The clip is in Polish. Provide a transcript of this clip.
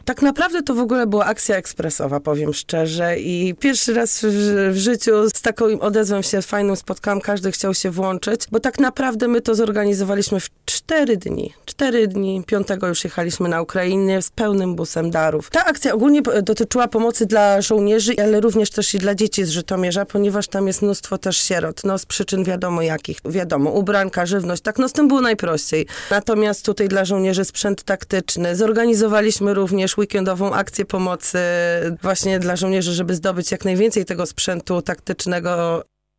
Tak naprawdę to w ogóle była akcja ekspresowa, powiem szczerze. I pierwszy raz w życiu z taką odezwą się fajną spotkałam, każdy chciał się włączyć, bo tak naprawdę my to zorganizowaliśmy w 4 dni. 4 dni, 5 już jechaliśmy na Ukrainę z pełnym busem darów. Ta akcja ogólnie dotyczyła pomocy dla żołnierzy, ale również też i dla dzieci z Żytomierza, ponieważ tam jest mnóstwo też sierot, z przyczyn wiadomo jakich. Wiadomo, ubranka, żywność, tak, z tym było najprościej. Natomiast tutaj dla żołnierzy sprzęt taktyczny. Zorganizowaliśmy również weekendową akcję pomocy właśnie dla żołnierzy, żeby zdobyć jak najwięcej tego sprzętu taktycznego.